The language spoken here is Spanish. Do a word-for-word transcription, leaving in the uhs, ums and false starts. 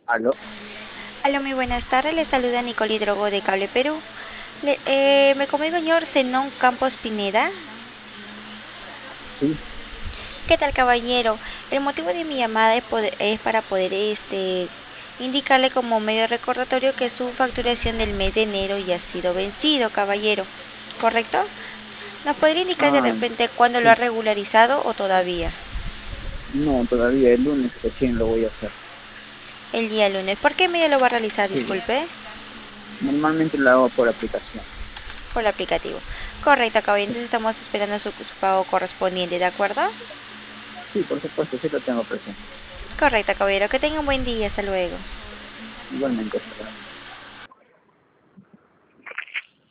Aló, Hola, muy buenas tardes. Le saluda Nicole Hidrogo de Cable Perú. Le- eh, me comenta el señor Zenón Campos Pineda. sí, ¿Qué tal, caballero? El motivo de mi llamada es, poder- es para poder este, indicarle como medio recordatorio que su facturación del mes de enero ya ha sido vencido, caballero. ¿Correcto? ¿Nos podría indicar de ah, repente cuándo lo ha sí, regularizado o todavía? no, todavía el lunes recién lo voy a hacer. El día lunes. ¿Por qué medio lo va a realizar? Sí, Disculpe. normalmente lo hago por aplicación. Por el aplicativo. Correcto, caballero. Entonces estamos esperando su, su pago correspondiente, ¿de acuerdo? Sí, por supuesto, sí lo tengo presente. Correcto, caballero. Que tenga un buen día. Hasta luego. Igualmente, hasta luego.